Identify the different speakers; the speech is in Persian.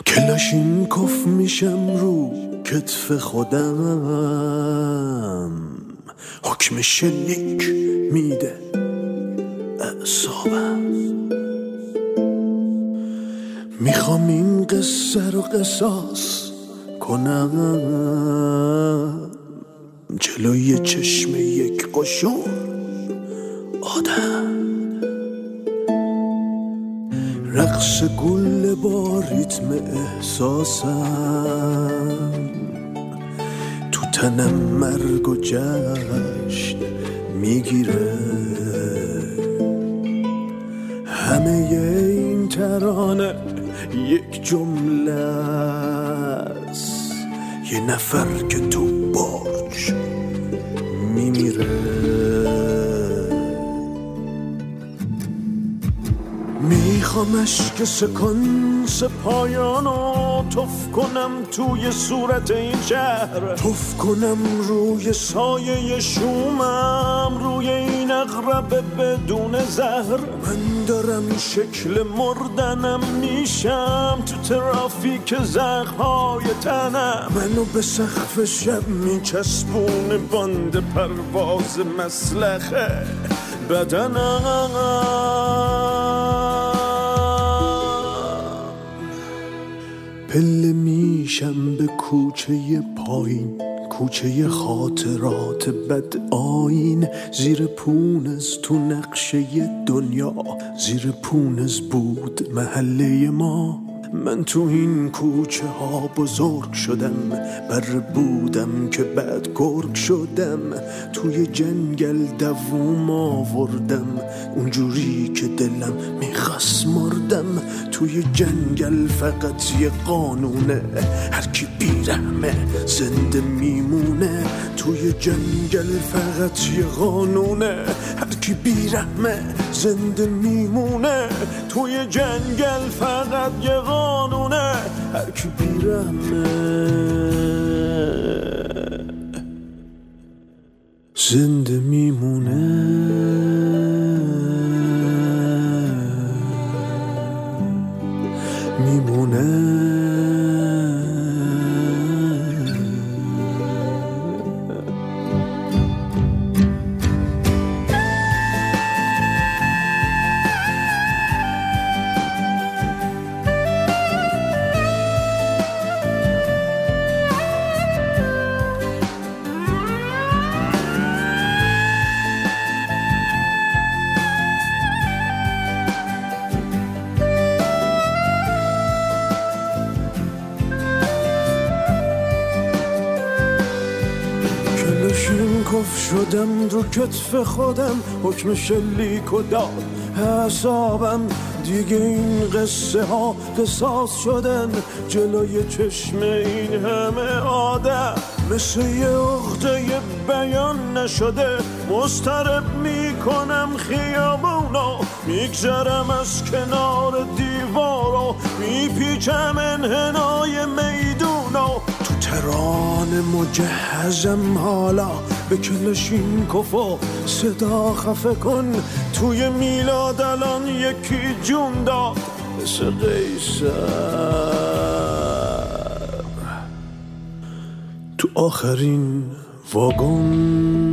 Speaker 1: کلاشینکوف میشم رو کتف خودم، حکم شلیک میده اعصابم. میخوام این قصه رو قصاص کنم جلوی چشم یک قشون آدم. رقص گل با ریتم احساسم، تو تنم مرگ و جشن میگیره. همه این ترانه یک جمله است، یه نفر که تو برج میمیره. میخوام اشک سکانس پایانو تف کنم توی صورت این شهر، تف کنم روی سایه شومم، روی این اغرب بدون زهر. من دارم شکل مردنم میشم تو ترافیک زخم‌های تنم. منو به سقف شب میچسبونه باند پرواز مسلخه بدنم. پله میشم به کوچه پایین، کوچه خاطرات بد آین. زیر پونز تو نقشه دنیا، زیر پونز بود محله ما. من تو این کوچه ها بزرگ شدم، بر بودم که بعد گرگ شدم. توی جنگل دووم آوردم، اونجوری که دلم میخواست مردم. توی جنگل فقط یه قانونه، هر کی بیرحمه زنده میمونه. توی جنگل فقط یه قانونه، هر کی بیرحمه زنده میمونه. توی جنگل فقط یه قانونه، هر کی بیرحمه زنده میمونه. کلاشینکوف شدم رو کتف خودم، حکم شلیک و داد حسابم. دیگه این قصه ها قصاص شدن جلوی چشم این همه آدم. مثل یه عقده بیان نشده مضطرب میکنم خیابونو. میگذرم از کنار دیوارو، میپیچم انحنای میدونو. تو ترانه مجهزم حالا به کلاشینکوف و صدا خفه کن. توی میلاد الان یکی جون داد مثل قیصر. تو آخرین واگن